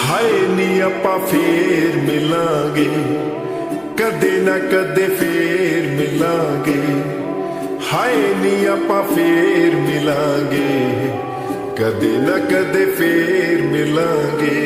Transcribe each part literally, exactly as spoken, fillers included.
ਹਾਏ ਨੀ ਆਪਾਂ ਫੇਰ ਮਿਲਾਂਗੇ, ਕਦੇ ਨਾ ਕਦੇ ਫੇਰ ਮਿਲਾਂਗੇ। ਹਾਏ ਨੀ ਆਪਾਂ ਫੇਰ ਮਿਲਾਂਗੇ, ਕਦੇ ਨਾ ਕਦੇ ਫੇਰ ਮਿਲਾਂਗੇ।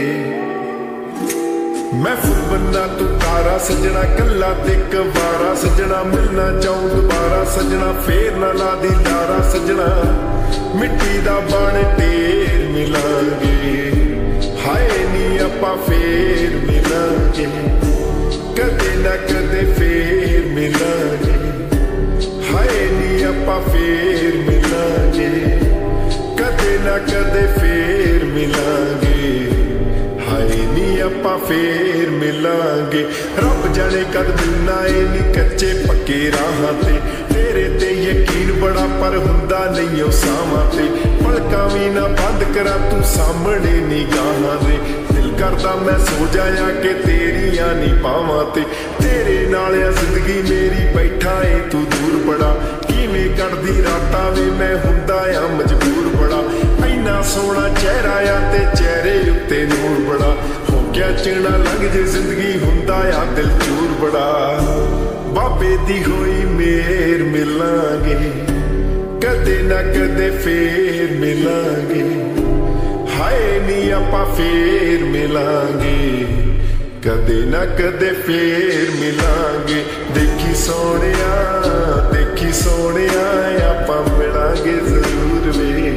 ਮੈਂ ਫੁੱਲ ਬੰਨਾ ਤੂੰ ਤਾਰਾ ਸਜਣਾ, ਕੱਲਾ ਤੇ ਕਵਾਰਾ ਸਜਣਾ। ਮਿਲਣਾ ਚਾਹੂੰ ਦੁਬਾਰਾ ਸਜਣਾ, ਫੇਰ ਨਾ ਲਾ ਦੀ ਲਾਰਾ ਸਜਣਾ। ਮਿੱਟੀ ਦਾ ਬਣ ਢੇਰ ਮਿਲਾਂਗੇ, ਹਾਏ ਨੀ ਆਪਾਂ ਫੇਰ ਮਿਲਾਂਗੇ, ਕਦੇ ਨਾ ਕਦੇ ਫੇਰ ਮਿਲਾਂਗੇ। ਹਾਏ ਨੀ ਆਪਾਂ ਫੇਰ ਮਿਲਾਂਗੇ, ਕਦੇ ਨਾ ਕਦੇ ਫੇਰ ਮਿਲਾਂਗੇ। ਹਾਏ ਨੀ ਆਪਾਂ ਫੇਰ ਮਿਲਾਂਗੇ। ਰੱਬ ਜਾਣੇ ਕਦ ਮਿਲਣਾ ਏ ਨੀ ਕੱਚੇ ਪੱਕੇ ਰਾਹਾਂ ਤੇ। ਤੇਰੇ ਤੇ ਯਕੀਨ ਬੜਾ ਪਰ ਹੁੰਦਾ ਨਹੀਂ ਉਹ ਸਾਵਾਂ ਤੇ। ਪਲਕਾਂ ਵੀ ਨਾ ਬੰਦ ਕਰਾਂ ਤੂੰ ਸਾਹਮਣੇ ਨਿਗਾਹਾਂ ਦੇ। ਦਿਲ ਕਰਦਾ ਮੈਂ ਸੋ ਜਾਇਆ ਕਿ ਤੇਰੀਆਂ ਨੀ ਪਾਵਾਂ ਤੇ। ਤੇਰੇ ਨਾਲ ਆ ਜ਼ਿੰਦਗੀ ਮੇਰੀ, ਬੈਠਾ ਏ ਤੂੰ ਦੂਰ ਬੜਾ। ਕਿਵੇਂ ਕੱਢਦੀ ਰਾਤਾਂ ਵੇ ਮੈਂ ਹੁੰਦਾ ਆ ਮਜਬੂਰ ਬੜਾ। ਇੰਨਾ ਸੋਹਣਾ ਚਿਹਰਾ ਆ ਤੇ ਚਿਹਰੇ ਉੱਤੇ ਨੂਰ ਬੜਾ। ਹੋ ਗਿਆ ਚਿਹੜਾ ਲੰਘ ਜੇ ਜ਼ਿੰਦਗੀ, ਹੁੰਦਾ ਆ ਦਿਲ ਚੂਰ ਬੜਾ। ਬਾਬੇ ਦੀ ਹੋਈ ਮੇਰ ਮਿਲਾਂਗੇ, ਕਦੇ ਨਾ ਕਦੇ ਫੇਰ ਮਿਲਾਂਗੇ। ਹਾਏ ਨੀ ਆਪਾਂ ਫੇਰ ਮਿਲਾਂਗੇ, ਕਦੇ ਨਾ ਕਦੇ ਫੇਰ ਮਿਲਾਂਗੇ। ਦੇਖੀ ਸੋਹਣਿਆ ਦੇਖੀ ਸੋਹਣਿਆ ਆਪਾਂ ਮਿਲਾਂਗੇ ਜ਼ਰੂਰ ਵੇ।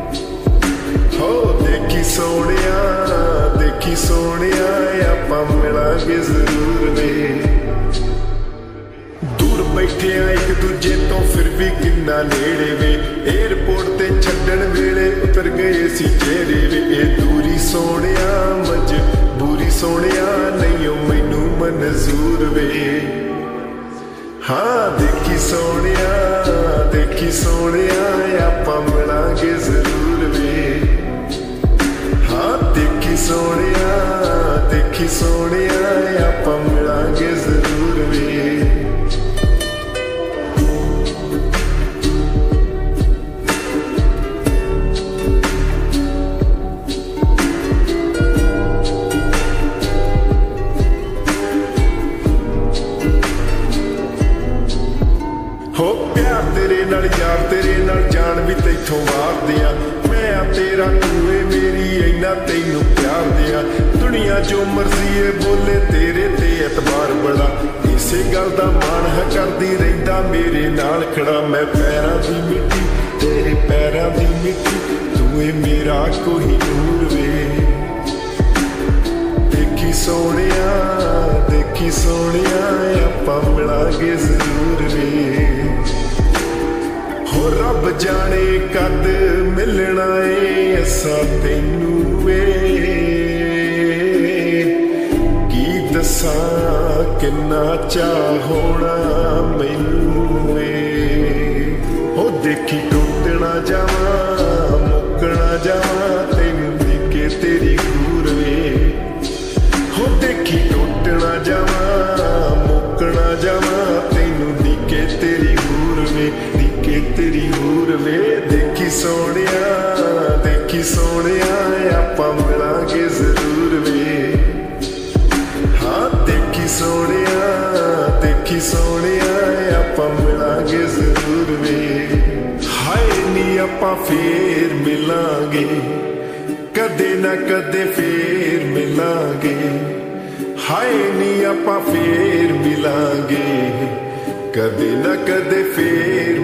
ਹੋ ਦੇਖੀ ਸੋਹਣਿਆ ਦੇਖੀ ਸੋਹਣਿਆ ਆਪਾਂ ਮਿਲਾਂਗੇ ਜ਼ਰੂਰ ਵੇ। ਦੂਰ ਬੈਠੇ ਆ ਇੱਕ ਦੂਜੇ ਤੋਂ ਫਿਰ ਵੀ ਕਿੰਨਾ ਨੇੜੇ ਵੇ। ਏਅਰਪੋਰਟ ਤੇ ਛੱਡਣ ਵੇਲੇ ਉਤਰ ਗਏ ਸੀ ਚਿਹਰੇ ਵੇ। ਇਹ ਦੂਰੀ ਸੋਹਣਿਆ ਮਜਬੂਰੀ ਸੋਹਣਿਆ ਨਹੀਂ ਓ ਮੈਨੂੰ ਮਨਜ਼ੂਰ ਵੇ। ਹਾਂ ਦੇਖੀ ਸੋਹਣਿਆ ਦੇਖੀ ਸੋਹਣਿਆ ਆਪਾਂ ਮਿਲਾਂਗੇ ਜ਼ਰੂਰ ਵੇ। ਹਾਂ ਦੇਖੀ ਸੋਹਣਿਆ ਦੇਖੀ ਸੋਹਣਿਆ ਆਪਾਂ ਮਿਲਾਂਗੇ ਜ਼ਰੂਰ ਵੇ। ਹੋ ਪਿਆਰ ਤੇਰੇ ਨਾਲ ਯਾਰ ਤੇਰੇ ਨਾਲ ਜਾਨ ਵੀ ਤੈਥੋਂ ਵਾਰਦੇ ਆ। ਮੈਂ ਆ ਤੇਰਾ ਤੂੰ ਏ ਮੇਰੀ ਇੰਨਾ ਤੈਨੂੰ ਪਿਆਰ ਦਿਆ। ਦੁਨੀਆ ਜੋ ਮਰਜ਼ੀ ਏ ਬੋਲੇ ਤੇਰੇ ਤੇ ਐਤਬਾਰ ਬੜਾ। ਇਸੇ ਗੱਲ ਦਾ ਮਾਣ ਹੈ ਕਰਦੀ ਰਹਿੰਦਾ ਮੇਰੇ ਨਾਲ ਖੜਾ। ਮੈਂ ਪੈਰਾਂ ਦੀ ਮਿੱਟੀ ਤੇਰੇ ਪੈਰਾਂ ਦੀ ਮਿੱਟੀ, ਤੂੰ ਏ ਮੇਰਾ ਕੋਈ ਨੂਰ ਵੇ। ਦੇਖੀ ਸੋਹਣਿਆ ਦੇਖੀ ਸੋਹਣਿਆ ਆਪਾਂ ਮਿਲਾਂਗੇ ਜ਼ਰੂਰ ਵੇ। ਹੋ ਰੱਬ ਜਾਣੇ ਕਦ ਮਿਲਣਾ ਏ ਅਸਾਂ ਤੈਨੂੰ ਵੇ। ਕੀ ਦੱਸਾਂ ਕਿੰਨਾ ਚਾਅ ਹੋਣਾ ਮੈਨੂੰ ਵੇ। ਹੋ ਦੇਖੀ ਟੁੱਟ ਨਾ ਜਾਵਾਂ ਮੁੱਕ ਨਾ ਜਾਵਾਂ ਤੈਨੂੰ ਦੇਖੇ ਤੇਰੀ ਗੂਰ ਵੇ। ਹੋ ਦੇਖੀ ਟੁੱਟ ਨਾ ਜਾਵਾਂ ਮੁੱਕ ਨਾ ਜਾਵਾਂ ਤੈਨੂੰ ਦੇਖੇ ਤੇਰੀ ਗੂਰ ਵੇ। ਦੇਖੇ ਤੇਰੀ ਗੂਰ ਵੇ। ਦੇਖੀ ਸੋਹਣਿਆ ਦੇਖੀ ਸੋਹਣਿਆ ਆਪਾਂ ਮਿਲਾਂਗੇ ਜ਼ਰੂਰ ਵੇ। ਹਾਂ ਦੇਖੀ ਸੋਹਣਿਆ ਦੇਖੀ ਸੋਹਣਿਆ ਆਪਾਂ ਮਿਲਾਂਗੇ ਜ਼ਰੂਰ ਵੇ। ਹਾਏ ਨੀ ਆਪਾਂ ਫੇਰ ਮਿਲਾਂਗੇ, ਕਦੇ ਨਾ ਕਦੇ ਫੇਰ ਮਿਲਾਂਗੇ। ਹਾਏ ਨੀ ਆਪਾਂ ਫੇਰ ਮਿਲਾਂਗੇ, ਕਦੇ ਨਾ ਕਦੇ ਫੇਰ